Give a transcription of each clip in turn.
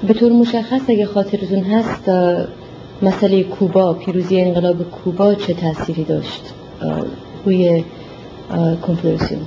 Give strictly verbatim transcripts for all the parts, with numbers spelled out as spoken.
به طور مشخص اگه خاطرتون هست مسئله کوبا، پیروزی انقلاب کوبا چه تأثیری داشت روی کنفدراسیون؟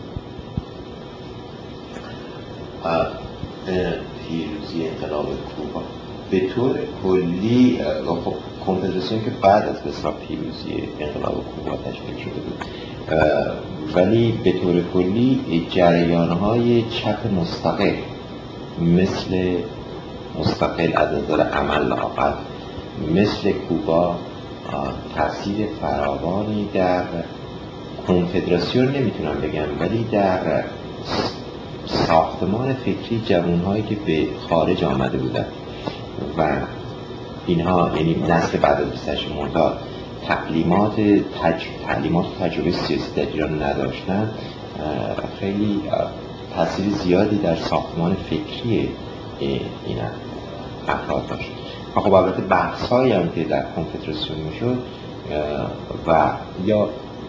پیروزی انقلاب کوبا به طور کلی خب کنفدراسیون که بعد از بسیار پیروزی انقلاب کوبا تشکیل شده بود، ولی به طور کلی جریان‌های چپ مستقل مثل مستقل از نظر عمل لااقل مثل کوبا تاثیر فراوانی در کنفدراسیون نمیتونم بگم، ولی در ساختمان فکری جوانهایی که به خارج آمده بودن و اینها، یعنی نسل بعد از بیست و هشت مرداد تعلیمات تج... تعلیمات تجربه سیاسی در ایران نداشتن، خیلی تاثیر زیادی در ساختمان فکری این افراد داشت. خب البته بحث‌هایی هم که در کنفدراسیون میشد و یا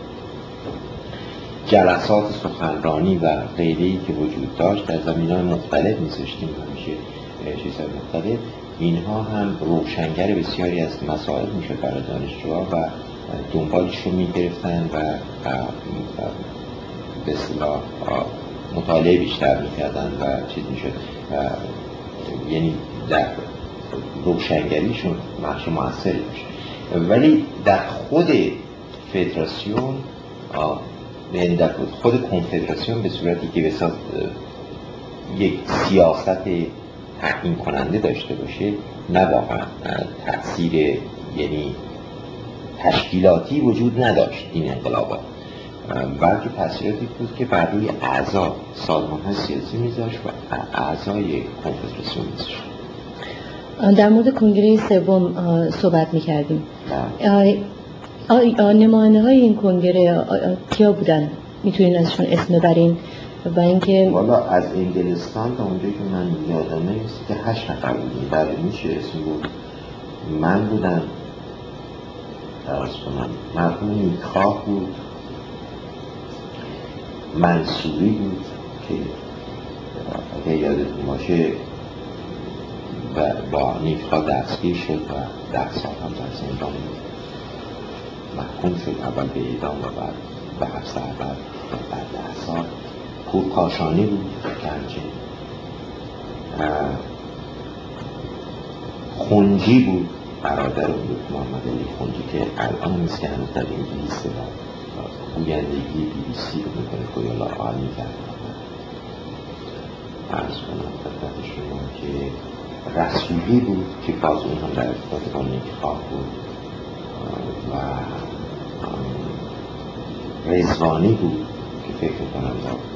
جلسات سخنرانی و غیره‌ای که وجود داشت در زمینه‌های مختلف می‌ذاشتیم، همیشه چیزهای مختلف، اینها هم روشنگر بسیاری از مسائل میشد برای دانشجوها و دنبالش رو میگرفتن و به اصطلاح مطالعه بیشتر میکردن و چیز میشد، یعنی در روشنگریشون نقش موثری داشت. ولی در خود فدراسیون، یعنی در خود کنفدراسیون به صورتی که بساز یک سیاست تعیین کننده داشته باشه، نه واقعا تأثیر یعنی تشکیلاتی وجود نداشت این انقلابات، بلکه تأثیراتی بود که بر روی اعضا سازمان‌های سیاسی میذاشت و اعضای کنفدراسیون میذاشت. در مورد کنگره سوم صحبت میکردیم. نماینده های این کنگره کیا بودن؟ میتونین ازشون اسم ببرین؟ و اینکه والا از انگلستان تا اونجایی که من یادمه نیست که هشت نفر بودیم. بله میشه اسم بود. من بودم، درست کنم، مرحوم نیکخواه بود، منصوری بود که اگه یادتون باشه و با نیکخواه دستگیر شد و ده سال هم در زندان محکوم شد، اول به اعدام و بعد به حبس ابد بعد ده سال. پور کاشانی بود گنجه، خونجی بود، برادر بود محمد علی خونجی که الان نیست که هنوز در انگلیس و گویندگی بی بی سی رو میکنه گویا عالی کرد. عرض کنم خدمت شما که رسولی بود که باز اون هم در ارتباط با نیکخواه بود و رضوانی بود که فکر میکنم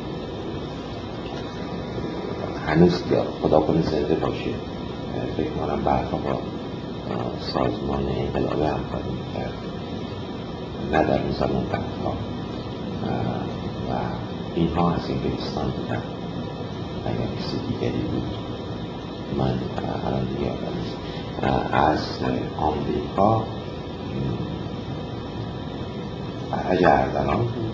هنوز خدا کنه زنده باشه، فکر میکنم بعدها با سازمان انقلابی همکاری میکرد، نه در اون زمان بعدها، و اینها از انگلستان بودن. اگر کسی دیگری بود من الان دیگه یادم نیست. از آمریکا فرج اردلان بود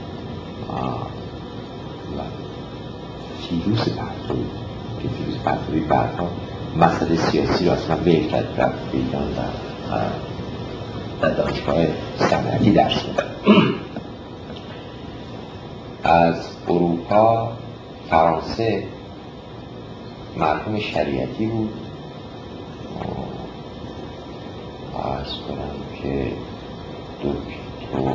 و فیروز پرتویی که فیروز پرتویی بعدها مسئله سیاسی رو اصلا به کرد، رفت به ایران و در دانشگاه صنعتی درس می‌داد. از اروپا فرانسه مرحوم شریعتی بود. عرض کنم که دکتر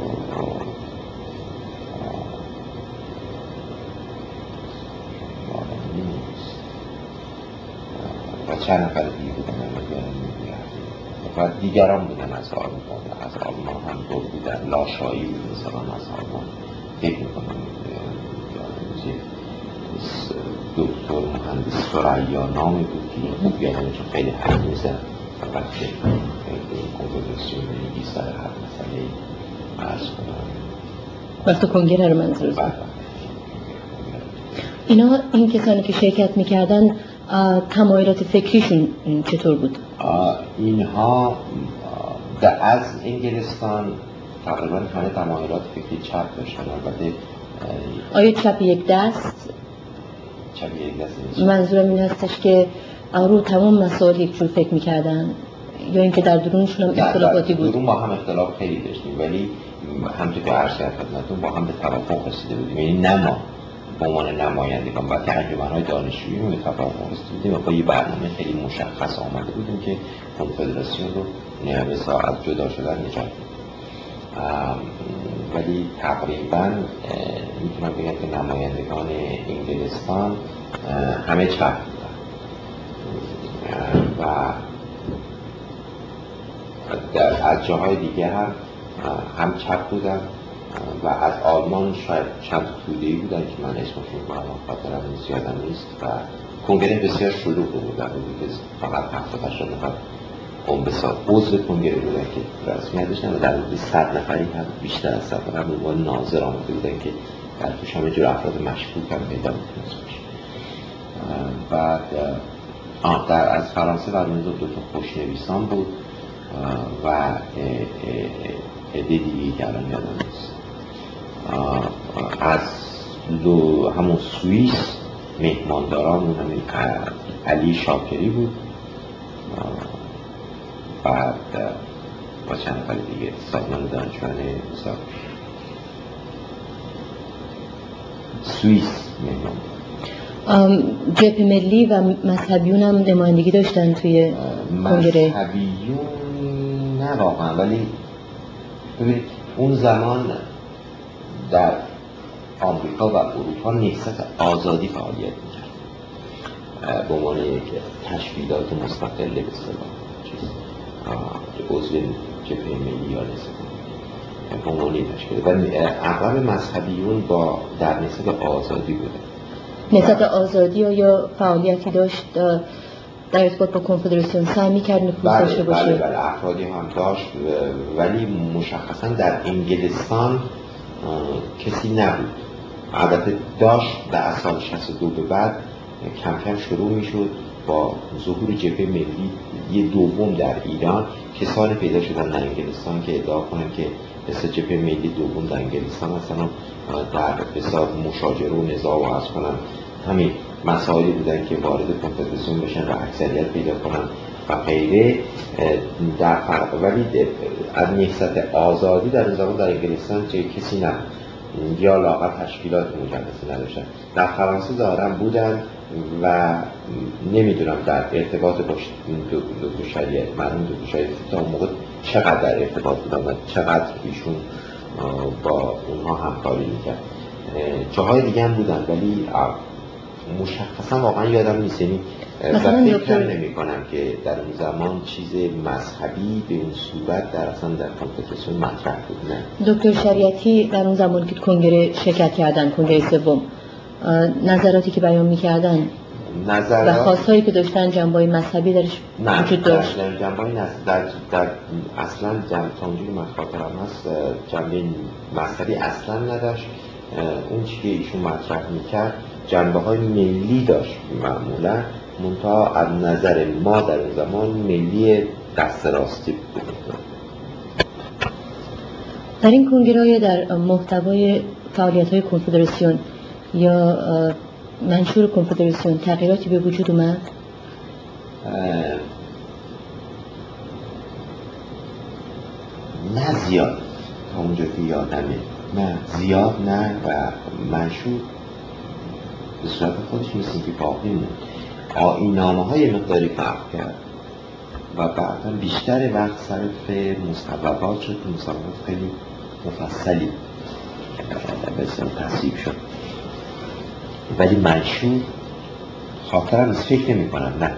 و چند نفر دیگه بودن و دیگران بودن از آلمان. از آلمان هم دور بودن، لاشایی بود مثلا از آلمان، فکر میکنم دکتر مهندس ثریا نامی بود که خوب یادمه چون خیلی حرف میزد فقط که کنفدراسیون میگی سر هر مسئله عرض کنم وقت کنگره رو منظور زد. اینا این کسانی که شرکت میکردن تمایلات فکریشون چطور بود؟ اینها از انگلستان تقریبا همه تمایلات فکری چپ داشتن. البته آیا چپ یک دست؟ چپ یک دست نیست. منظورم این هستش که رو تمام مسائل یک جور فکر میکردن یا اینکه در درونشون هم اختلافاتی بود؟ در درون با هم اختلاف خیلی داشتیم، ولی همونطور که عرض کردم خدمتتون با هم به توافق رسیده بودیم. یعنی نه ما به عنوان نمایندگان بلکه انجمن‌های دانشجویی رو به توافق رسیده بودیم و با یه برنامه خیلی مشخص آمده بودیم که کنفدراسیون رو به از جدا شدن نجات بدیم. ولی تقریبا میتونم بگم که نمایندگان انگلستان همه چپ بودن و در از جاهای دیگه هم هم چپ بودن و از آلمان شاید چند توده‌ای بودن که من اسمشون رو خاطرم زیادم نیست و کنگره بسیار شلوغ بودن که فقط هفتاد هشتاد نفر اون بسیار عضو کنگره بودن که رسمیت داشتن و در حدود صد نفری هم بیشتر از صد نفر به عنوان ناظر آمده بودن که در توش همه جور افراد مشکوک هم پیدا میتونست باشه. بعد در از فرانسه برای دو تا خوشنویسان بود و عده دیگه که الان یادم نیست. از دو همون سوئیس مهمانداران همین علی شاکری بود. بعد با چند نفر دیگه سازمان دانشجویان سوئیس مهمان. جبهه ملی و مذهبیون هم نمایندگی داشتن توی کنگره؟ مذهبیون نه واقعا، ولی ببینید اون زمان در آمریکا و اروپا نهضت آزادی فعالیت می‌کرد به عنوان یک تشکیلات مستقل به اصطلاح چیز که عضو جبهه ملی یا نهضت به عنوان تشکیل و اغلب مذهبیون با در نهضت آزادی بودن. نهضت آزادی یا فعالیتی داشت در ارتباط با کنفدراسیون سعی می‌کرد نفوذ داشته باشه؟ بله بله افرادی هم داشت ولی مشخصا در انگلستان کسی نبود. البته داشت در سال شصت و دو به بعد کم کم شروع میشد با ظهور جبهه ملی یه دوم در ایران کسانی پیدا شدن در انگلستان که ادعا کنن که مثل جبهه ملی دوم در انگلستان مثلا در بسیار مشاجره و نزاع و عرض کنن همین مسائلی بودن که وارد کنفدراسیون بشن و اکثریت پیدا کنن و غیره. در فرق ولی از نهضت آزادی در اون زمان در انگلستان چه کسی نبود یا لااقل تشکیلات مجوز نداشتن. در فرانسه ظاهرا بودن و نمیدونم در ارتباط با دکتر شریعت مرحوم دکتر شریعت تا اون موقع چقدر در ارتباط بودن و چقدر ایشون با اونها همکاری میکرد. جاهای دیگه هم بودن ولی مشخصا واقعا یادم نیست، یعنی مثلا فکر نمی کنم که در اون زمان چیز مذهبی به اون صورت در اصلا در کنفدراسیون مطرح بود. نه دکتر شریعتی در اون زمان که کنگره شرکت کردن، کنگره سوم، نظراتی که بیان میکردن نظرات و خواستهایی که داشتن جنبه‌های مذهبی درش وجود داشت؟ نه جنبه‌های در, در اصلا جنبه تا اونجوری من خاطرم هست جنبه مذهبی اصلا نداشت. اون چیزی که ایشون مطرح میکرد جنبه های ملی داشت معمولا، منتها از نظر ما در اون زمان ملی دست راستی بود. در این کنگره یا در محتوای فعالیت های کنفدراسیون یا منشور کنفدراسیون تغییراتی به وجود اومد؟ نه زیاد تا اونجا که یادمه، نه زیاد نه و منشور به صورت خودش مثل که باقی موند. آیین‌نامه های مقداری فرق کرد و بعدا بیشتر وقت صرف مصوبات شد که مصوبات خیلی مفصلی به اصطلاح تصویب شد، ولی منشور خاطرم نیست، فکر نمی کنم. نه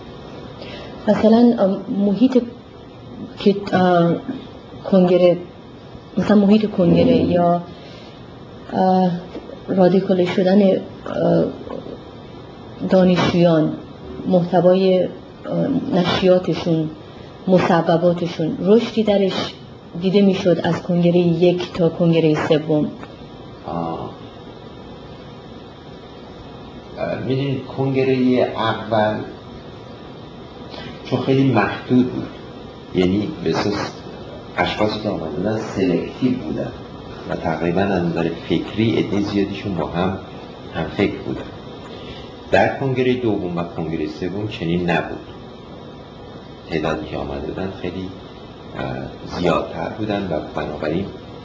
مثلا محیط که کنگره مثلا محیط کنگره یا رادیکال شدن دانشجویان، محتوای نشریاتشون، مصوباتشون، رشدی درش دیده میشد از کنگره یک تا کنگره سوم؟ میدونید کنگره اول چون خیلی محدود بود، یعنی به اساس اشخاصی که آمدن سلکتیو بودن و تقریبا از نظر فکری عده زیادیشون با هم هم فکر بودن. در کنگره دوم و کنگره سوم چنین نبود. تعدادی که آمده بودن خیلی زیادتر بودن و بنابراین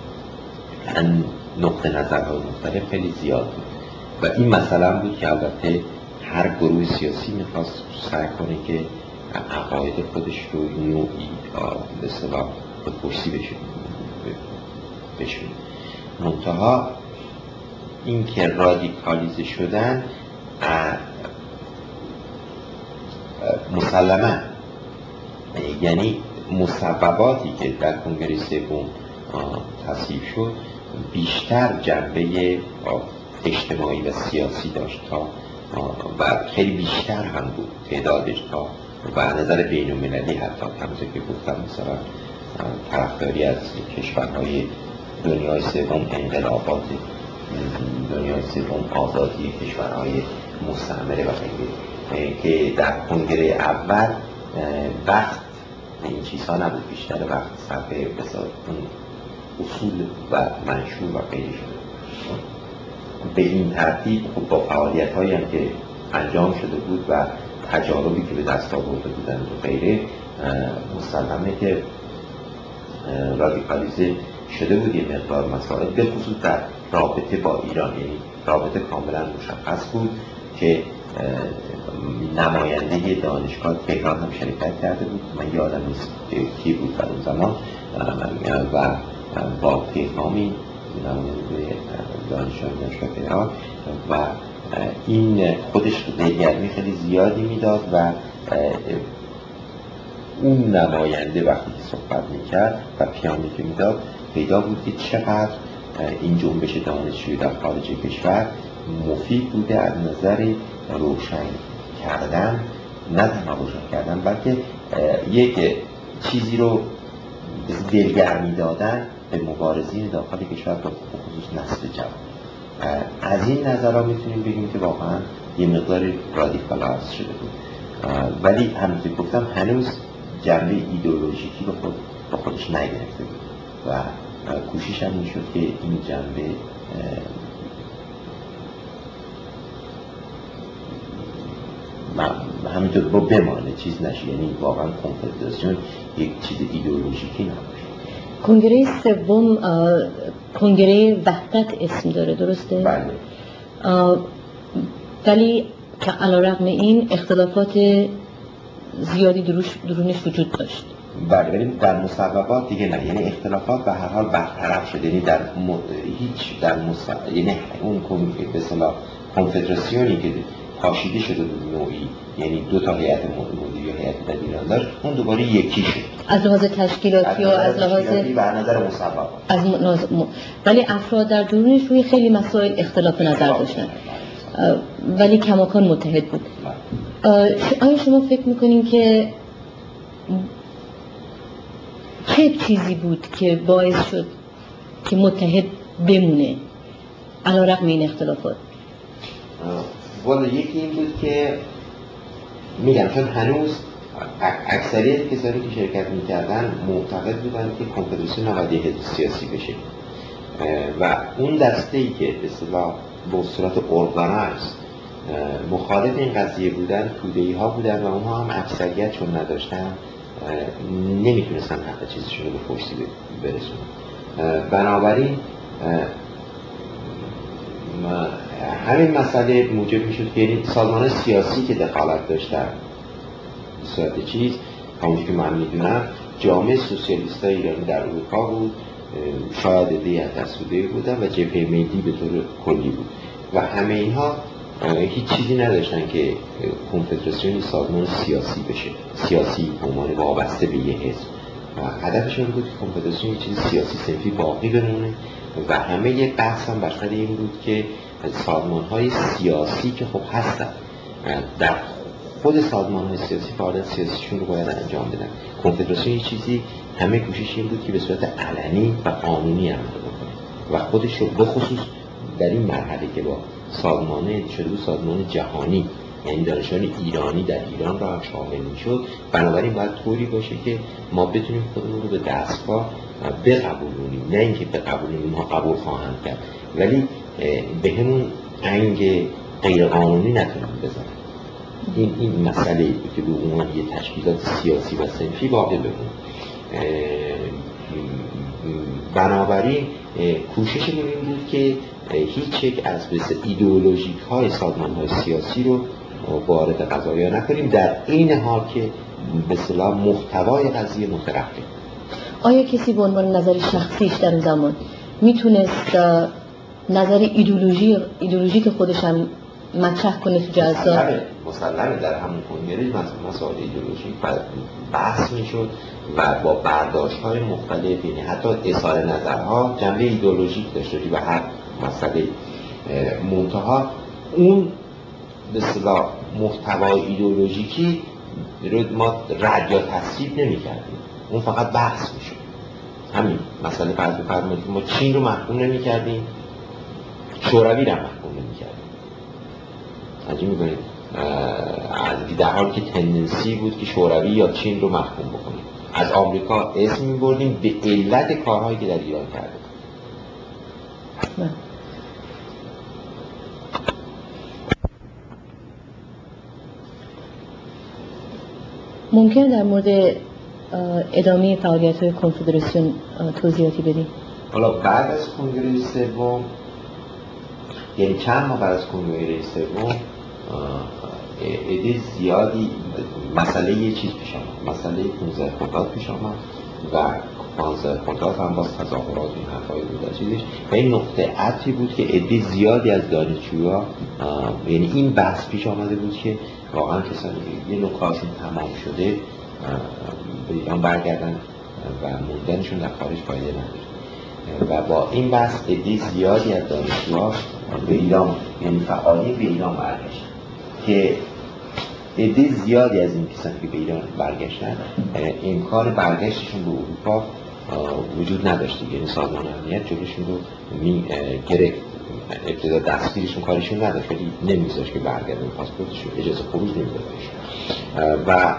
نقطه نظرهای مختلف خیلی زیاد بود و این مثلا بود که البته هر گروه سیاسی میخواست سعی کنه که عقاید خودش رو نوعی به اصطلاح به پرسی بشون. منتها این که رادیکالیزه شدن مسلما، یعنی مسبباتی که در کنگره سوم تصحیح شد بیشتر جنبه اجتماعی و سیاسی داشت تا و خیلی بیشتر هم بود تعدادش تا و نظر بین المللی حتی همونطور که گفتم مثلا طرفداری از کشورهای دنیای سوم انقلابات دنیای سوم آزادی کشورهای مستعمره و غیره که در کنگره اول وقت این چیزها نبود، بیشتر وقت صرفه بسیار اصول و منشور و غیره شده. به این ترتیب خب با فعالیت هایی هم که انجام شده بود و تجاربی که به دست آورده بودن و غیره مسلمه که رادیکالیزه شده بود یه مقدار مسائل، به خصوص در رابطه با ایران، یعنی رابطه کاملا مشخص بود که نماینده دانشگاه تهران هم شرکت کرده بود، من یادم نیست کی بود در اون زمان و با پیغامی نماینده دانشگاه تهران و این خودش دلگرمی خیلی زیادی میداد و اون نماینده وقتی که صحبت میکرد و پیامی که میداد پیدا بود که چقدر این جنبش دانشجویی در خارج کشور مفید بوده از نظر روشن کردن، نه تنها روشن کردن بلکه یک چیزی رو دلگرمی دادن به مبارزین داخل کشور به خصوص نسل جوان. از این نظرها میتونیم بگیم که واقعا یه مقدار رادیکالیز شده بود، ولی همونطور که گفتم هنوز جنبه ایدئولوژیکی به خود با خودش نگرفته بود و کوشش هم میشد که این جنبه همینطور با بمانه، چیز نشه، یعنی واقعا کنفدراسیون یک چیز ایدئولوژیکی نباشه. کنگره سوم کنگره وحدت اسم داره، درسته؟ بله. ولی که علیرغم این اختلافات زیادی دروش درونش وجود داشت. بله، ولی در مسببات دیگه نه، یعنی اختلافات به هر حال برطرف شده، یعنی در م... هیچ در مص... یعنی اون به اصطلاح کنفدراسیونی که پاشیده شده بود نوعی، یعنی دو تا هیئت مدیره یا هیئت دبیران داشت، اون دوباره یکی شد از لحاظ تشکیلاتی و از لحاظ و از نظر مسببات، از م... ولی افراد در درونش روی خیلی مسائل اختلاف نظر داشتن ولی کماکان متحد بود. آیا شما فکر میکنین که چه چیزی بود که باعث شد که متحد بمونه علیرغم این اختلافات؟ والا یکی این بود که میگم چون هنوز اکثریت کسانی که شرکت میکردن معتقد بودن که کنفدراسیون نباید یه حزب سیاسی بشه و اون دسته‌ای که به اصطلاح به صورت ارگانایز مخالف این قضیه بودن توده‌ای ها بودن و اونها هم اکثریت چون نداشتن نمیتونستن حق چیزشون رو به پرسی برسونن. بنابراین همین مسئله موجب میشد که یعنی سازمان سیاسی که دخالت داشتن به صورت چیز همونجور که من میدونم جامعه سوسیالیست های ایرانی در اروپا بود، شاید عده‌ای از دستوده بودن و جبهه ملی به طور کلی بود و همه اینها هیچ چیزی نداشتن که کنفدراسیونی سازمان سیاسی بشه، سیاسی به عنوان وابسته به یه حزب و هدفشون بود که کنفدراسیون یه چیز سیاسی صنفی باقی بمونه و همه یه بحث هم بر این بود که سازمان‌های سیاسی که خب هستن در خود سازمان‌های سیاسی فعالیت سیاسیشون رو باید انجام بدن. کنفدراسیون یه چیزی همه کوشش این بود که به صورت علنی و قانونی عمل بکنه و خودش رو بخصوص در این مرحله که با سازمان شده بود سازمان جهانی، یعنی دانشجویان ایرانی در ایران را هم شامل میشد، بنابراین باید طوری باشه که ما بتونیم خودمون رو به دستگاه بقبولونیم، نه اینکه بقبولونیم ما قبول خواهند کرد ولی به همون انگ غیر قانونی نتونن بزنن. این این مسئله که به عنوان یه تشکیلات سیاسی و صنفی واقع بمونه. بنابراین کوششمون این بود که هیچ یک از ایدئولوژیک های سازمان های سیاسی رو وارد قضایا نکنیم، در این حال که به اصطلاح محتوای قضیه مترقب. آیا کسی به عنوان نظر شخصیش در اون زمان میتونست نظر ایدئولوژی ایدئولوژیک خودش هم مطرح کنه تو جلسات؟ مسلمه در همون کنگره مسائل ایدئولوژیک بحث میشد و با برداشت‌های مختلف، یعنی حتی اظهار نظرها جنبه ایدئولوژیک داشته و هر مسئله منتها اون به اصطلاح محتوای ایدئولوژیکی رو ما رد یا تصویب نمی‌کردیم، اون فقط بحث میشد. همین مسئله فرض بفرمایید ما چین رو محکوم نمی‌کردیم، شوروی رو محکوم نمی‌کردیم. عجیب می‌بینید در حالی که تندنسی بود که شوروی یا چین رو محکوم بکنیم، از آمریکا اسم می‌بردیم به علت کارهایی که در ایران کرده. ممکن در مورد ادامه فعالیت‌های کنفدراسیون توضیحاتی بدیم؟ حالا بعد از کنگره سوم، یعنی چند ماه بعد از کنگره سوم، عده زیادی مسئله یه چیز پیش آمد، مسئله پانزده خرداد پیش آمد و پانزده خرداد هم باز تظاهرات این حرفای بود از چیزش و این نقطه عطفی بود که عده زیادی از دانشجوها، یعنی این بحث پیش آمده بود که واقعا کسانی یه نکاشون تمام شده به ایران برگردن و موندنشون در خارج فایده نداره و با این بحث عده زیادی از دانشجوها به ایران، یعنی فعالین به ایران برگشتن که عده زیادی از این کسانی که به ایران برگشتن امکان برگشتشون به اروپا وجود نداشته، یعنی سازمان امنیت جلوشون رو می گرفت، ابتدا دستگیرشون کارشون نداشت ولی نمیذاشت که برگردن، پاسپورتشون اجازه خروج نمیدادش و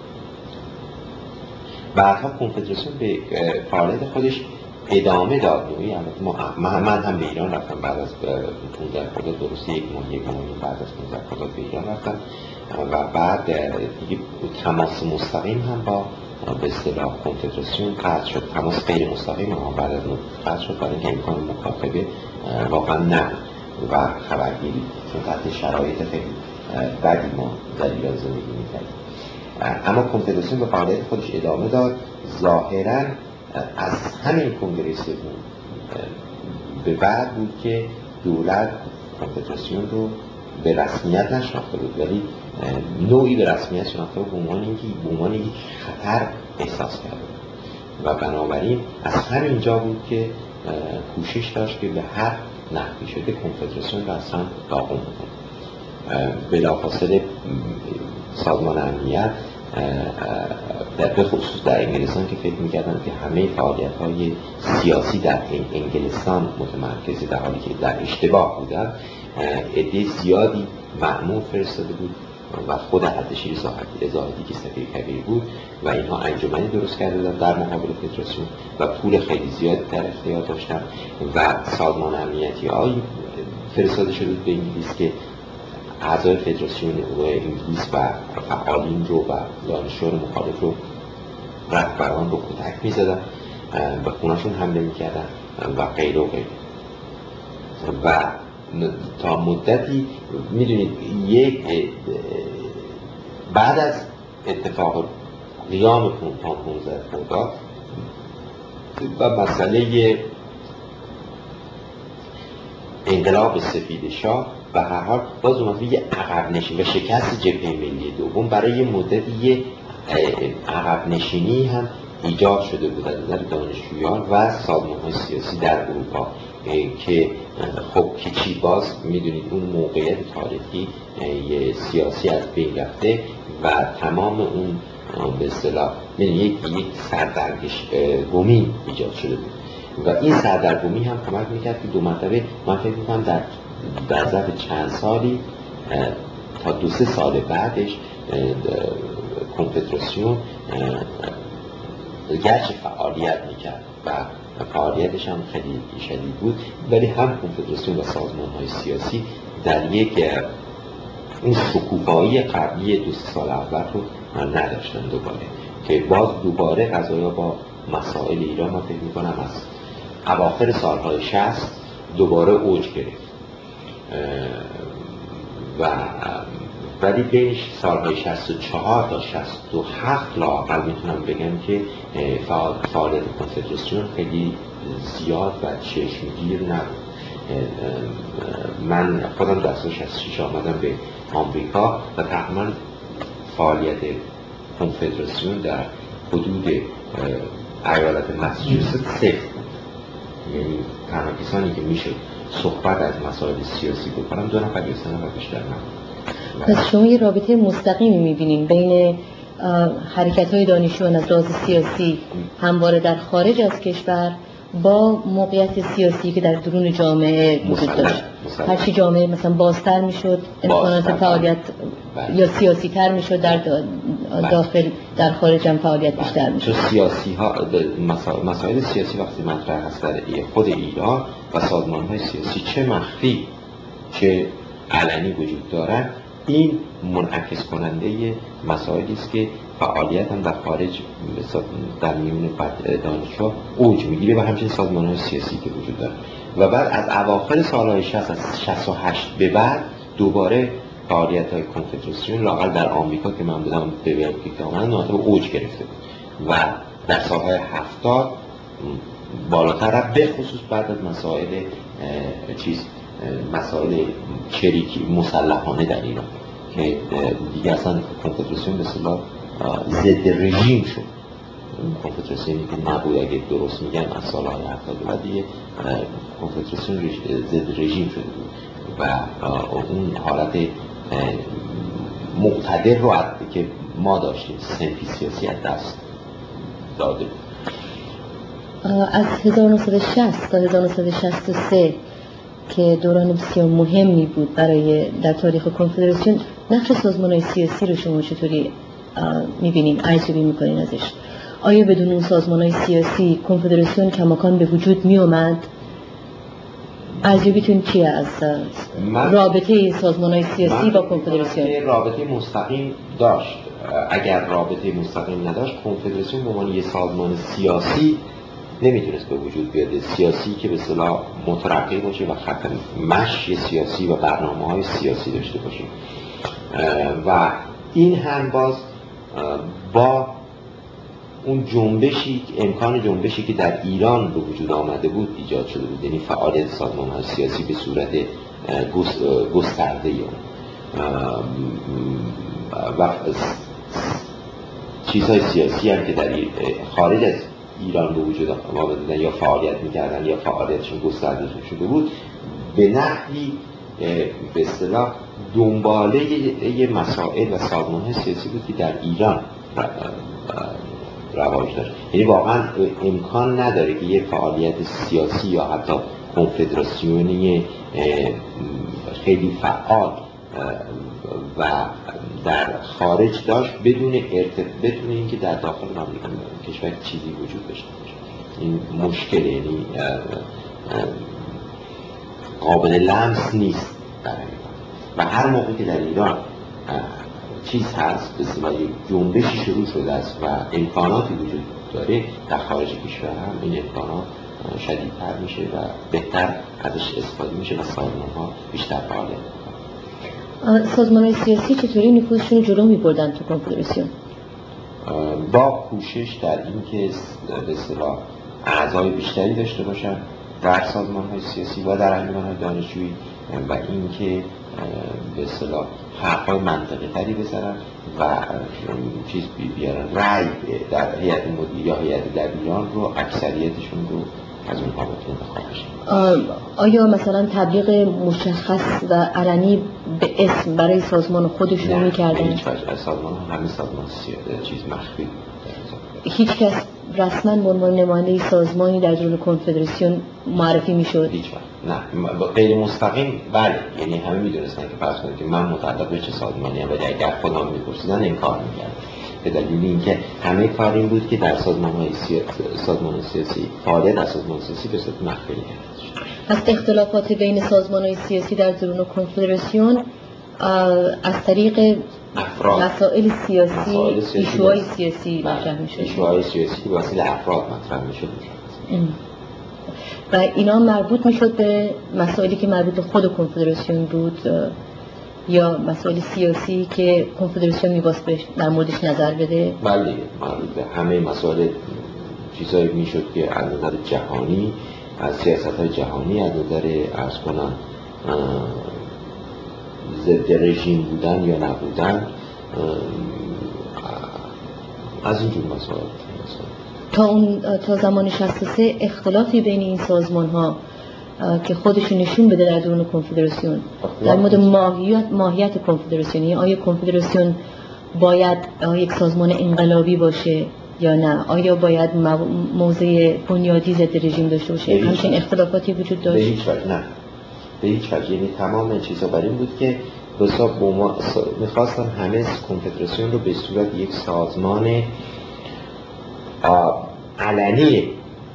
بعدها کنفدراسیون به فعالیت خودش ادامه داد. نوعی من, من هم به ایران رفتم بعد از پانزده خرداد، درست یک ماه یک ماه بعد از پانزده خرداد به ایران رفتم و بعد دیگه تماس مستقیم هم با به اصطلاح کنفدراسیون قطع شد. تماس غیر مستقیم هم بعد از اون قطع شد برای اینکه امکان مکاتبه واقعا نه و خبرگیری، چون تحت شرایط خیلی بدی ما در ایران زندگی می‌کردیم. اما کنفدراسیون به فعالیت خودش ادامه داد. ظاهراً از همین کنگره سوم به بعد بود که دولت کنفدراسیون رو به رسمیت نشناخته بود، ولی نوعی به رسمیت شناخته بود به عنوان اینکه به عنوان یک خطر احساس کرده و بنابراین از همین جا بود که کوشش داشت که به هر نحوی شده کنفدراسیون رو اصلا داغون بکنه. بلافاصله سازمان امنیت در به خصوص در انگلستان که فکر می‌کردن که همه فعالیت‌های سیاسی در انگلستان متمرکزه، در حالی که در اشتباه بودن، عده زیادی مأمور فرستاده بود و خود اردشیر زاهدی که سفیر کبیر بود و اینها انجمنی درست کرده بودن در مقابل فدراسیون و پول خیلی زیادی در اختیار داشتن و سازمان امنیتی های فرستاده شده به انگلیس که اعضای فدراسیون انگلیس و فعالین رو و دانشجویان مخالف رو رهبران رو کتک می‌زدن، به خونه‌شون حمله می‌کردن و غیره و غیره و تا مدتی میدونید یک بعد از اتفاق قیام پانزده خرداد و مسئله انقلاب سفید شاه و هر حال باز اومد یه عقب نشینی و شکست جبهه ملی دوم برای یه مدتی یه عقب نشینی هم ایجاد شده بود از نظر دانشجویان و سازمان‌های سیاسی در اروپا که خب که چی باز میدونید اون موقعیت تاریخی سیاسی از بین رفته و تمام اون به اصطلاح یک یک سردرگمی ایجاد شده بود و این سردرگمی هم کمک میکرد که دو مرتبه من فکر میکنم در در ظرف چند سالی تا دو سه سال بعدش کنفدراسیون گرچه فعالیت میکرد و فعالیتش هم خیلی شدید بود ولی هم کنفدراسیون و سازمان‌های سیاسی در یک اون شکوفایی قبلی دو سال اول رو نداشتن دوباره، که باز دوباره قضایا با مسائل ایران ما فکر میکنم از اواخر سالهای شصت دوباره اوج گرفت و ولی بینش سالهای شصت و چهار تا شصت و هفت لااقل میتونم بگم که فعالیت کنفدراسیون خیلی زیاد و چشمگیر نبود. من خودم در سال شصت و شش آمدم به آمریکا و تقریبا فعالیت کنفدراسیون در حدود ایالت مساچوست صفر بود، یعنی تنها کسانی که میشه صحبت از مسائل سیاسی بکنم دو نفر یا سه نفر بیشتر نبود. پس شما یه رابطه مستقیمی میبینین بین حرکت‌های دانشجویان از لحاظ سیاسی همواره در خارج از کشور با موقعیت سیاسی که در درون جامعه وجود داشت. هرچی جامعه مثلا بازتر میشد امکانات فعالیت یا سیاسی تر میشد، در داخل در خارج هم فعالیت بیشتر میشد. سیاسی ها مسائل سیاسی وقتی مطرح هست در خود ایران و سازمان های سیاسی چه مخفی چه علنی وجود دارند، این منعکس کننده مسائلی است که فعالیت هم در خارج در میون دانشجو اوج میگیره و همچنین سازمان‌های سیاسی که وجود داره و بعد از اواخر سالهای شصت از شصت و هشت به بعد دوباره فعالیت‌های کنفدراسیون لااقل در آمریکا که من بودم به بیان که آمدن ناطق اوج گرفته و در سالهای هفتاد بالاتر رفت، به خصوص بعد از مسائل چیز مسائل چریکی مسلحانه در ایران که دیگه اصلا کنفدراسیون به اصطلاح ضد رژیم شد. کنفدراسیونی که نبود اگه درست میگم از سالهای هفتاد بعد دیگه کنفدراسیون ضد رژیم شده بود و اون حالت مقتدر رو که ما داشتیم صنفی سیاسی از دست داده بود. از هزار و نهصد و شصت تا هزار و نهصد و شصت و سه که دوران بسیار مهمی بود برای در تاریخ کنفدراسیون، نقش سازمان‌های سیاسی رو شما چطوری می‌بینین، ارزیابی می‌کنین ازش؟ آیا بدون اون سازمان‌های سیاسی کنفدراسیون کماکان به وجود می‌آمد؟ ارزیابیتون چیه از رابطه سازمان‌های سیاسی با کنفدراسیون؟ رابطه مستقیم داشت. اگر رابطه مستقیم نداشت کنفدراسیون به عنوان یک سازمان سیاسی نمیتونست به وجود بیاد، سیاسی که به اصطلاح مترقی باشه و خط مشی سیاسی و برنامه‌های سیاسی داشته باشه و این هم باز با اون جنبشی امکان جنبشی که در ایران به وجود آمده بود ایجاد شده بود، یعنی فعالیت سازمان‌های سیاسی به صورت گسترده و چیزهای سیاسی هم که در خارج از ایران به وجود آمدن یا فعالیت می‌کردن یا فعالیتشون گسترده شده بود، به نحوی به اصطلاح دنباله یه مسائل و سازمان‌های سیاسی بود که در ایران رواج داشت. یعنی واقعا امکان نداره که یه فعالیت سیاسی یا حتی کنفدراسیونی خیلی فعال و در خارج داشت بدون ارتباط بدون اینکه در داخل آمریکا کشور چیزی وجود داشته باشه. این مشکل یعنی قابل لمس نیست در و هر موقع که در ایران چیز هست به اصطلاح جنبشی شروع شده است و امکاناتی وجود داره، در خارج کشور هم این امکانات شدیدتر میشه و بهتر ازش استفاده میشه و سازمان‌ها بیشتر فعالیت میکنن. سازمان‌های سیاسی چطوری نفوذشون رو جلو می‌بردن تو کنفدراسیون؟ با کوشش در این که به اصطلاح اعضای بیشتری داشته باشن در سازمان‌های سیاسی و در انجمن‌های دانشجویی و اینکه به اصطلاح حرفای منطقی تری بزنن و چیز بیارن رأی در هیئت مدیره یا هیئت دبیران رو اکثریتشون رو از اون قامت انتخاب بشه. آیا مثلا تبلیغ مشخص و علنی به اسم برای سازمان خودشون می‌کردن؟ نه، هیچ وجه سازمان همین سازمان چیز مخفی. هیچ کس رسما به عنوان نماینده سازمانی در درون کنفدراسیون معرفی میشد؟ هیچ وقت نه، غیر مستقیم بله، یعنی همه میدونستن که فرض کنید که من متعلق به چه سازمانی ام، ولی اگر خودم میپرسیدن انکار میکردن به دلیل اینکه همه کار این بود که در سازمان‌های سیاسی سازمان سیاسی فعالیت در سازمان سیاسی به صورت مخفی کرده. پس اختلافات بین سازمان‌های سیاسی در درون کنفدراسیون از طریق افراد، مسائل سیاسی، ایشوهای سیاسی, سیاسی مطرح می‌شد. ایشوهای سیاسی که واسه افراد مطرح می‌شد و اینا مربوط می‌شد به مسائلی که مربوط به خود کنفدراسیون بود یا مسائل سیاسی که کنفدراسیون می‌خواست در موردش نظر بده. بله، مربوط به همه مسائل چیزایی می‌شد که از نظر جهانی، از سیاست‌های جهانی، از نظر عرض کنم ضد رژیم بودن یا نبودن، از اینجور مسائل. تا اون تا زمان شصت و سه اختلافی بین این سازمان‌ها که خودش نشون بده در درون کنفدراسیون در مورد ماهیت ماهیت کنفدراسیونی، آیا کنفدراسیون باید یک سازمان انقلابی باشه یا نه؟ آیا باید موضع بنیادی ضد رژیم داشته باشه؟ همچین اختلافاتی وجود داشت؟ به هیچ وجه نه، به هیچ وجه. یعنی تمام این چیزا بر این بود که بسا میخواستن همه کنفدراسیون رو به صورت یک سازمان علنی.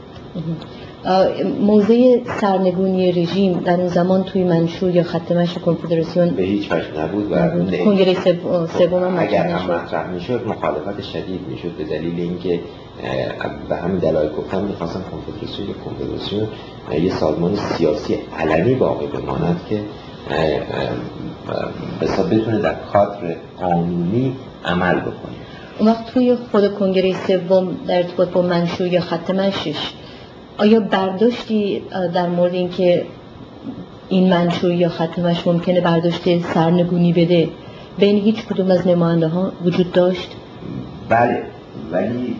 موضع سرنگونی رژیم در اون زمان توی منشور یا خط مشی کنفدراسیون به هیچ وجه نبود و کنگره سوم هم اگر هم مطرح میشد مخالفت شدید میشد به دلیل اینکه به همین دلایل گفتم میخواستن کنفدراسیون یا کنفدراسیون یه سازمان سیاسی علنی باقی بماند که بسا بتونه در کادر قانونی عمل بکنه. اون وقت توی خود کنگره سوم در ارتباط با منشور یا خط مشیش آیا برداشتی در مورد اینکه این منشور یا خط مش ممکنه برداشت سرنگونی بده بین هیچ کدوم از نماینده ها وجود داشت؟ بله، ولی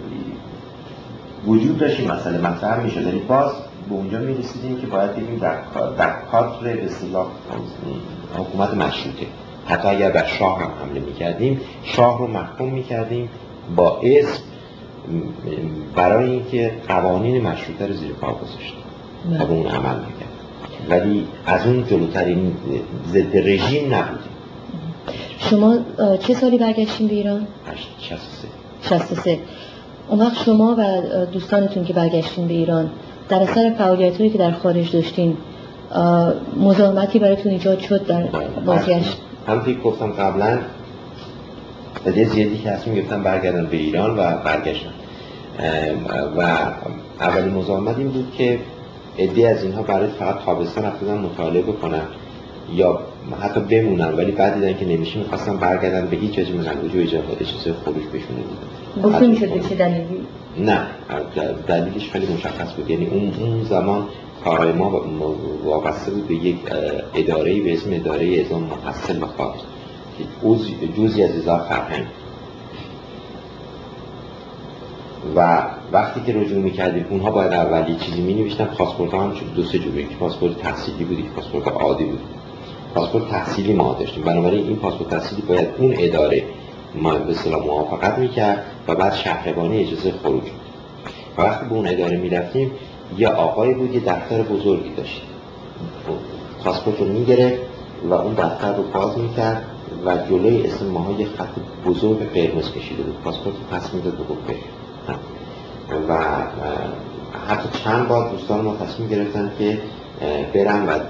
وجود داشت این مسئله مطرح میشد. یعنی باز به اونجا میرسیدیم که باید بگیم در در کادر به اصطلاح حکومت مشروطه، حتی اگر بر شاه هم حمله میکردیم شاه رو محکوم میکردیم با اسم برای اینکه قوانین مشروطه رو زیر پا گذاشت و به اون عمل میکرد، ولی از اون جلوترین ضد رژیم نبودیم. شما چه سالی برگشتین به ایران؟ شصت و سه. شصت و سه. اون وقت شما و دوستانتون که برگشتین به ایران در اثر فعالیتایی که در خارج داشتین مزاحمتی براتون ایجاد شد در بازگشت؟ هم که گفتم قبلا عده زیادی که تصمیم گرفتن برگردن به ایران و برگشتن و اولین مزاحمت این بود که عده از اینها برای فقط تابستان رفتن مطالعه بکنن یا حتی بمونن، ولی بعد دیدن که نمیشه میخواستن برگردن به هیچ وجه من وجود اجازه اجازه خروج بهشون نمیدادن. گفته میشد به چه دلیلی؟ نه، دلیلش خیلی مشخص بود. یعنی اون اون زمان کارهای ما وابسته بود به یک اداره‌ای به اسم اداره اعزام محصل و خارج که جزئی از وزارت فرهنگ، و وقتی که رجوع می‌کردیم اونها باید اولی چیزی می‌نوشتن. پاسپورت هم دو سه جوری، یک پاسپورت تحصیلی بود، یک پاسپورت عادی بود. پاسپورت تحصیلی ما داشتیم، بنابراین این پاسپورت تحصیلی باید اون اداره ما به اصطلاح موافقت می‌کرد و بعد شهربانی اجازه خروج بود. و وقتی به اون اداره می‌رفتیم یه آقایی بود که دفتر بزرگی داشت، پاسپورت رو می‌گرفت و اون دفتر رو باز می‌کرد و جلوی اسم ماها یه خط بزرگ قرمز کشیده بود. پاسپورت رو پس می‌داد به گفت و حتی چند بار دوستان ما تصمیم گرفتن که برن و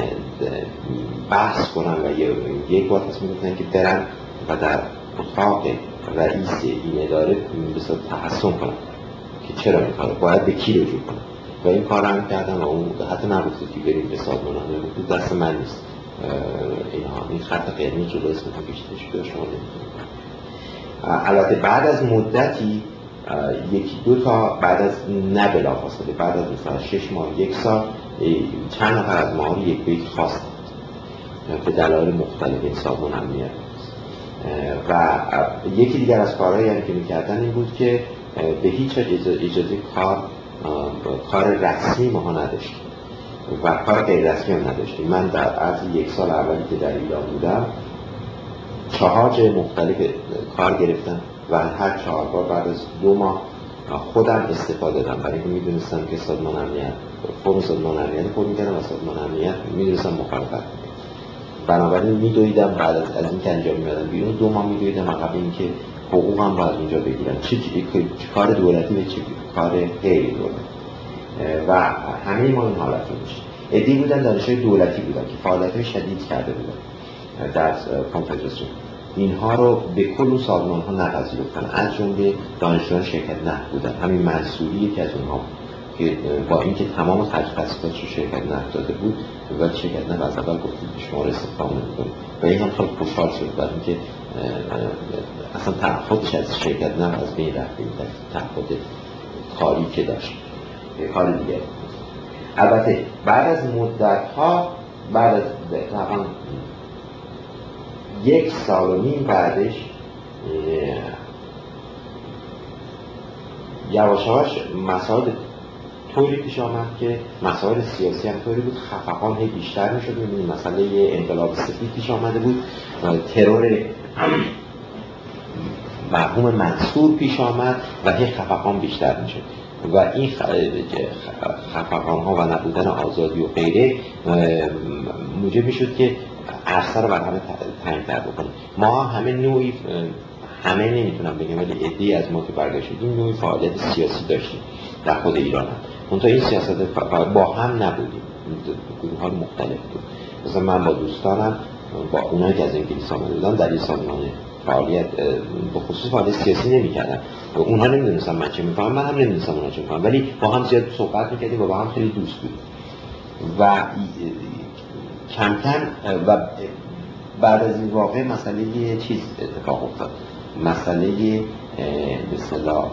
بحث کنن و یک بار تصمیم گرفتن که برن و در اتاق رئیس این اداره بسیار تحسن کنن که چرا این کار باید به کی رجوع کنن و این کار هم کردن و اون حتی نگفته که بریم به سازمان هم دست من نیست اینها این خط قرمز جلو اسمتون کشیده شده شما نمیتونید. البته بعد از مدتی یکی دو تا بعد از نه بلافاصله بعد از مثلا شش ماه یک سال چند نفر از ما رو یک بیت خواستند به دلایل مختلف این سازمان امنیت و یکی دیگر از کارهایی هم که میکردن این بود که به هیچ وجه اجازه کار کار رسمی ما نداشتیم و کار غیر رسمی هم نداشتیم. من در عرض یک سال اولی که در ایران بودم چهار جای مختلف کار گرفتم و هر چهار بار بعد از دو ماه خودم استفاده دادم، برای اینکه میدونستم که سازمان امنیت فرم سازمان امنیت پر میکردم و سازمان امنیت میدونستم مخالفت میکردم، بنابراین میدویدم بعد از, از این که انجام میدادم بیرون دو ماه میدویدم عقب اینکه حقوقم رو از اونجا بگیرم، چه کار دولتی و چه کار غیر دولتی و همه ما این حالت رو داشتیم. عده‌ای بودن دانشجوی دولتی بودن که فعالیت‌های شدید کرده بودن در کنفدراسیون. اینها رو به کل سازمان‌ها نپذیرفتن، از جمله دانشجویان شرکت نفت بودن. همین منصوری یکی از اونها که با اینکه تمام تحقیقاتش رو شرکت نفت داده بود و شرکت نفت از اول گفتید شما رو استخدام نمی‌کنیم و این هم خیلی خوشحال شد برای اینکه اصلا تعهدش از شرکت نفت از بین رفت، تعهد کاری که داشت کار دیگه. البته بعد از مدت‌ها، بعد از تقریباً یک سال و نیم بعدش یواش یواش مسائل طوری پیش آمد که مسائل سیاسی هم طوری بود، خفقان هی بیشتر میشد. می‌بینید مسئله انقلاب سفید پیش آمده بود، ترور مرحوم منصور پیش آمد و هی خفقان بیشتر میشد و این خفقان ها و نبودن آزادی و غیره موجب میشد که عرصه رو بر همه تنگ‌تر بکنه. ما همه نوعی، همه نمیتونم بگم ولی عده‌ای از ما که برگشتیم نوعی فعالیت سیاسی داشتیم در خود ایران هم. منتها این سیاست با هم نبودیم، گروه ها مختلف بود. مثلا من با دوستانم، با اونایی که از انگلیس آمده بودن در این سازمان فعالیت به خصوص فعالیت سیاسی نمی‌کردن و اونها نمی‌دونستن من چه می‌کنم، من هم نمی‌دونستم اونها چه می‌کنن، ولی با هم زیاد صحبت می‌کردیم و با هم خیلی دوست بودیم و کم کم و بعد از این واقعه مسئله یه چیز اتفاق افتاد، مسئله به اصطلاح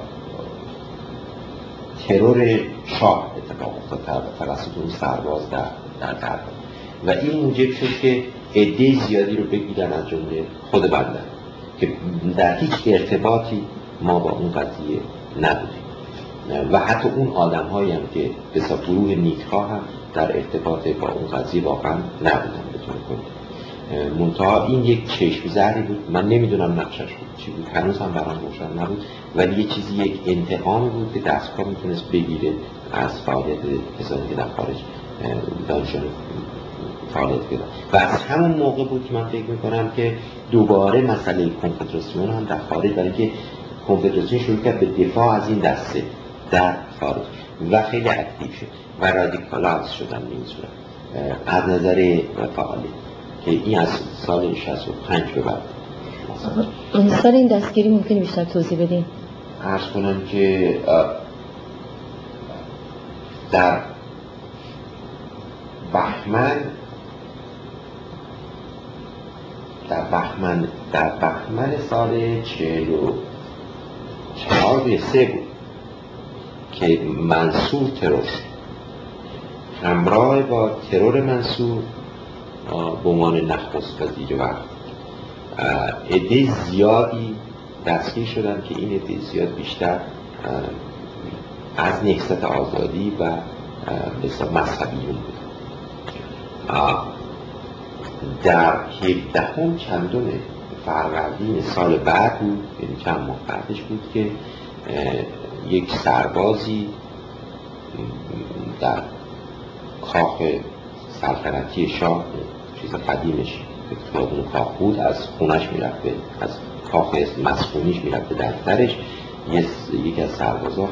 ترور شاه اتفاق افتاد توسط اون سرباز در در غرب و این موجب شد که عده زیادی رو بگیرن از جمله خود بنده که در هیچ ارتباطی ما با اون قضیه نبودیم و حتی اون آدم هایی هم که به حساب گروه نیک‌خواه هم در ارتباط با اون قضیه واقعا نبودن بتون کنید. منتها این یک چشم زهری بود، من نمیدونم نقشش بود چی بود، هنوز هم برام روشن نبود، ولی یه چیزی، یک انتقامی بود که دستگاه میتونست بگیره از فعالیت کسانی که در خارج دانشجویان فعالیت کردن و از همون موقع بود که من فکر میکنم که دوباره مسئله کنفدراسیون هم در خارج، برای اینکه کنفدراسیون شروع کرد به دفاع از این دسته در خارج و خیلی اکتیو شد و رادیکالاایز شدن به این صورت از نظر فعالیت که این از سال شصت و پنج به بعد. سال این دستگیری ممکنه بیشتر توضیح بدین؟ عرض کنم که در بهمن در بهمن در بهمن سال چهل و چهار به سه بود که منصور ترور همراه با ترور منصور به عنوان نخست وزیر وقت عده زیادی دستگیر شدن که این عده زیاد بیشتر از نهضت آزادی و مذهبیون بود. در هفدهم چندم فروردین سال بعد بود، یعنی چند ماه بعدش بود که یک سربازی در کاخ سلطنتی شاه، چیز قدیمش که خیابون کاخ بود، از خونش میرفته، از کاخ مسکونیش میرفته دفترش، یکی از سربازا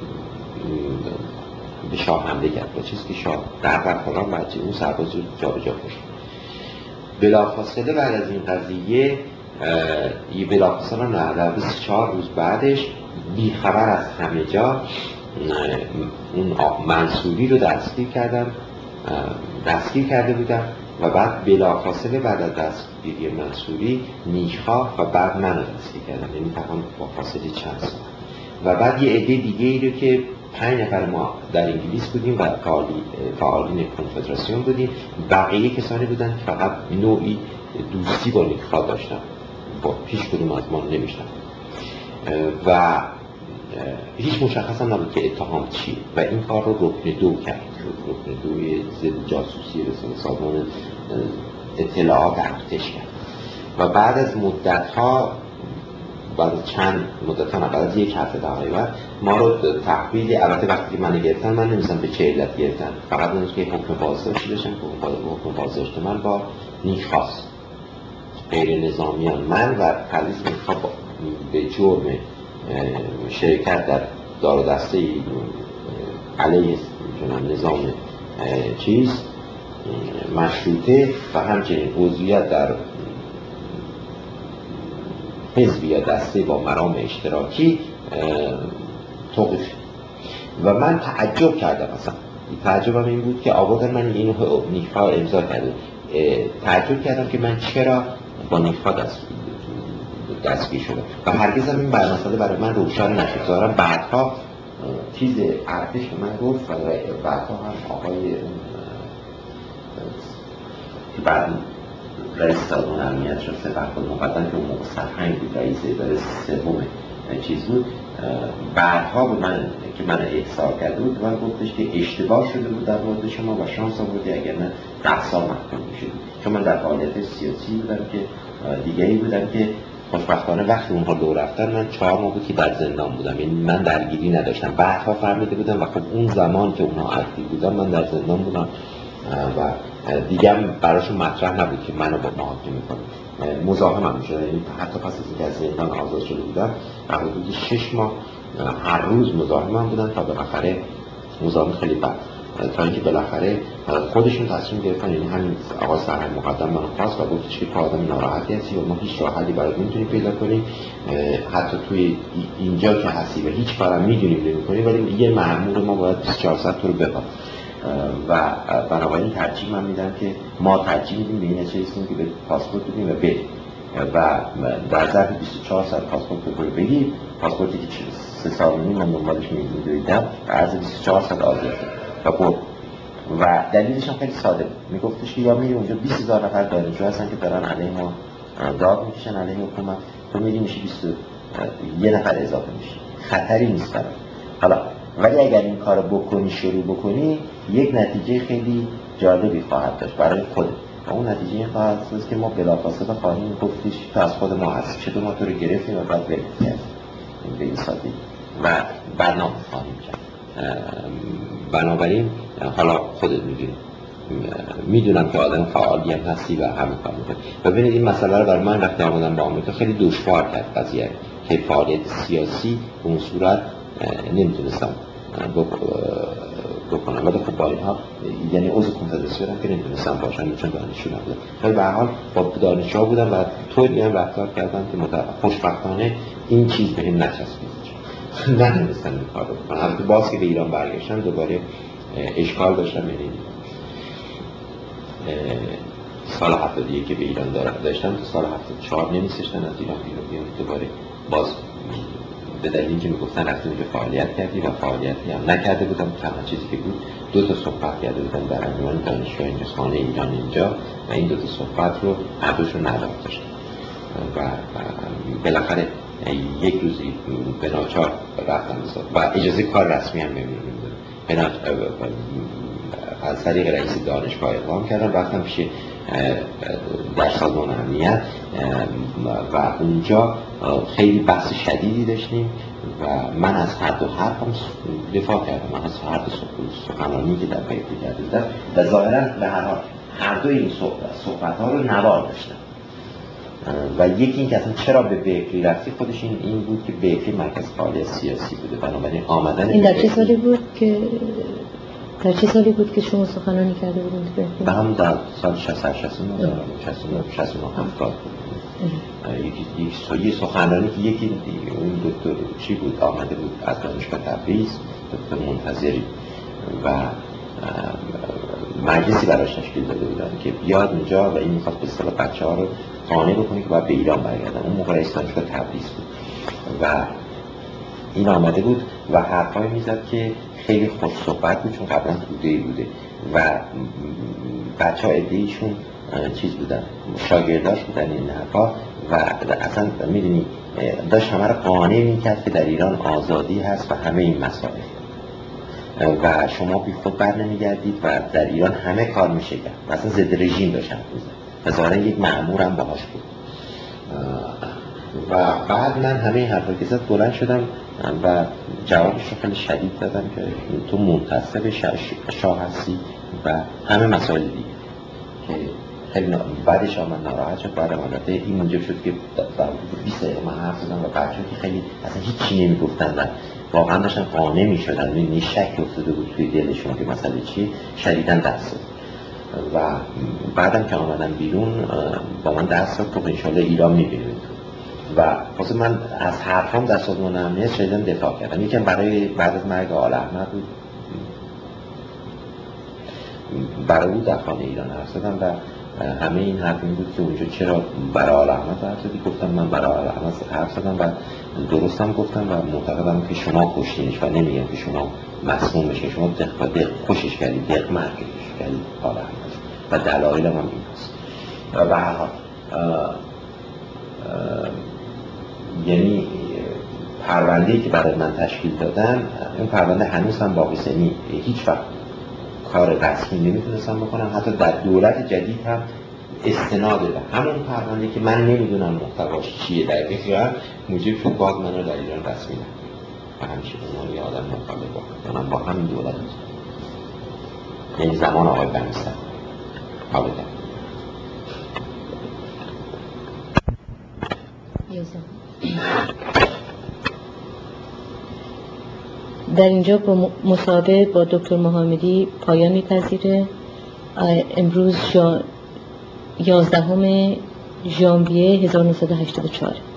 به شاه حمله کرد و چیزی که شاه در برخوران بچه اون سرباز رو جا به جا کشت. بلافاصله بعد از این قضیه یه بلافاصله نه در بیست و چهار روز بعدش بیخبر از همه جا اون منصوری رو دستگیر کردن دستگیر کرده بودن و بعد بلافاصله بعد از دستگیری منصوری نیک‌خواه و بعد منو دستگیر کردن، یعنی تقریبا با فاصله چند سال و بعد یه عده دیگه ای رو که پنج نفر ما در انگلیس بودیم و فعالین کنفدراسیون بودیم، بقیه کسانی بودن که فقط نوعی دوستی با نیک‌خواه داشتن، با هیچ کدوم از ما نمیشتن و هیچ مشخص هم نبود که اتهام چیه و این کار رو رکن دو کرد، رکن دوی ضد جاسوسی رسانه سازمان اطلاعات ارتش کرد و بعد از مدت‌ها، بعد چند مدت ها، بعد از یک هفته تقریبا ما رو تحویل، البته وقتی که من گرفتن من نمی‌دونم به چه علت گرفتن، فقط اون که حکم بازداشت داشتن، حکم بازداشت من با نیک‌خواه غیر نظامیان من و پلیس نیک‌خواه به جرم شرکت در دار و دسته علیه نظام چیز مشروطه و همچنین عضویت در حزب یا دسته با مرام اشتراکی توقیف. و من تعجب کردم، اصلا تعجبم این بود که آبادان من اینو نیک‌ها امضا کرده. تعجب کردم که من چرا با نیک‌ها دست دستگیر شدم و هرگز هم این مسئله برای من روشن نشد. ظاهرا بعدها چیز ارتش به من گفت و بعدها هم آقای که بعد رئیس سازمان امنیت شد سپهبد مقدم که اون موقع سرهنگ بود، رئیس اداره سوم چیز بود، بعدها به من که من احضار کرده بود من گفتش که اشتباه شده بود در مورد شما و شانس آوردی اگر نه ده سال محکوم می‌شدی. چون من در فعالیت سیاسی بودم که دیگری بودم که خوشبختانه وقتی اونها دور رفتن من چهار ماه بود که در زندان بودم، یعنی من درگیری نداشتم. بعدها فهمیده بودم و خب اون زمان که اونها اکتیو بودن من در زندان بودم و دیگه هم براشون مطرح نبود که منو با محاکمه کنم. مزاحم هم می‌شد، یعنی حتی پس از اینکه از زندان آزاد شده بودم حدود شش ماه هر روز مزاحم هم بودن تا بالاخره مزاحم خیلی بد، تا اینکه بالاخره خودشون تصمیم گرفتن، یعنی همین آقا سرهنگ مقدم منو خواست و گفتش که تو آدم ناراحتی هستی و ما هیچ راه حلی برات نمیتونیم پیدا کنیم، حتی توی اینجا که هستی و هیچ کارم میدونیم نمی‌کنی، ولی یه مأمور ما باید بیست و چهار ساعت تو رو ببره و بنابراین ترجیح من میدم که ما ترجیح میدیم به این چیزی که به پاسپورت بدیم و بریم و در ظرف بیست و چهار ساعت پاسپورت رو بگیر، پاسپورتی که سه سال و نیم من دنبالش می‌دویدم و از بیست و چهار ساعت آزاد و برد. و دلیلش هم خیلی ساده بود، میگفتش که یا میری اونجا بیست هزار نفر دانشجو هستن که دارن علیه ما داد میکشن علیه حکومت، تو میری میشی بیست و یک نفر اضافه میشی، خطری نیست برات. حالا ولی اگر این کارو بکنی شروع بکنی یک نتیجه خیلی جالبی خواهد داشت برای خودت و اون نتیجه این خواهد است که ما بلافاصله خواهیم گفتش تو از خود ما هست، چطور ما تو رو گرفتیم و بعد ول کردیم به این سادگی و برنامه خواهیم کرد. بنابراین حالا خودت میدونی، میدونم که آدم فعالی هم هستی و همه کار میکنی. ببینید این مسئله رو برای من وقتی آمدم با آمریکا خیلی دشوار کرد قضیه که فعالیت سیاسی به اون صورت نمیتونستم بکنم، ولی خب با اینها یعنی عضو کنفدراسیون هم که نمیتونستم باشم چون دانشجو نبودم، ولی به هر حال با دانشجو بودم و طوری هم رفتار کردم که خوشبختانه این چیز بهم نچسبید، نتونستم این کار رو بکنم. البته باز که به ایران برگشتم دوباره اشکال داشتم، یعنی سال هفتاد و یک که به ایران داشتم تو سال هفتاد و چهار نمی‌سشتن از ایران بیرون، دوباره باز به دلیلی که میگفتن رفتیم که فعالیت کردی و فعالیتی هم نکرده بودم. تنها چیزی که بود دو تا صحبت کرده بودم در انجمن دانشجویان خانه ایران اینجا و این دو تا صحبت رو هر دوشون نداشتم و بالاخره یک روزی به ناچار رفتم و اجازه کار رسمی هم نمیدونم از طریق رئیس دانشگاه اقدام کردم، رفتم پیش در سازمان امنیت و اونجا خیلی بحث شدیدی داشتیم و من از هر دو حرفم دفاع کردم، من از هر دو سخنرانی که در بیتی کرده بودم و ظاهرا به هر حال هر دو این صحبت ها رو نوار داشتم و یکی این که اصلا چرا به بیکلی رفتی خودش این, این بود که بیکلی مرکز فعالیت سیاسی بوده، بنابراین آمدن این در چه سالی بود که در چه سالی بود که شما سخنرانی کرده بودید به به هم در سال شصت و شصت و نه شصت و نه هفتاد یکی یه سخنرانی که یکی اون دکتر چی بود آمده بود از دانشگاه تبریز، دکتر منتظری و مجلسی براش تشکیل داده بودن که بیاد اونجا و این میخواست به اصطلاح بچه‌ها رو قانع بکنه که باید به ایران برگردن. اون موقع رئیس دانشگاه تبریز بود و این آمده بود و حرفایی میزد که خیلی خوش صحبت بود چون قبلا بوده‌ای بوده و بچه ها ادهیشون چیز بودن شاگرداش بودن این حرفا و اصلا میدونی داشت همه رو قانع میکرد که در ایران آزادی هست و همه این مسائل و شما بی خود بر نمیگردید و در ایران همه کار میشه کرد و اصلا ضد رژیم داشت میزد و ظاهرا یک مأمور هم باهاش بود و بعد من همه حرفا که زد بلند شدم و جوابش رو خیلی شدید دادم که تو منتصب شاه هستی و همه مسائل دیگه که خیلی بعدش آمد ناراحت شد. بعد البته این موجب شد که در حدود بیست دقیقه من حرف زدم و بچه‌ها که خیلی اصلا هیچی نمیگفتن و واقعا داشتن قانع می‌شدن، یعنی شک افتاده بود توی دلشون که مسئله چیه، شدیداً دست داد. و بعدم که آمدم بیرون با من دست داد که انشالله ایران می‌بینید و واسه من از حرفام در سازمان امنیت شدیداً دفاع کردم. یکم برای بعد از مرگ آل احمد بود، برای او در خانه ایران حرف زدم و همه این حرف این بود که اونجا چرا برای آل احمد حرف زدی؟ گفتم من برای آل احمد حرف زدم و درستم گفتم و معتقدم که شما کشتینش و نمیگم که شما مسموم بشین، شما دق دق خوشش کردید، دق مرگش کردید آل احمد و دلایلم هم این هست. و به هر حال یعنی پرونده‌ای که برای من تشکیل دادن، این پرونده هنوز هم باقی است، یعنی هیچ وقت کار رسمی نمیتونستم بکنم، حتی در دولت جدید هم استناد به همون پرونده که من نمیدونم محتواش چیه دقیقاً موجب شد باز من رو در ایران رسمی نکنم و همیشه اونها یه آدم مطالعه بکنم من با همین دولت هست. یعنی زمان آقای بنیستم آبدن در اینجا با مصاحبه با دکتر محمدی پایان می‌پذیره. امروز یازدهم ژانویه هزار و نهصد و هشتاد و چهار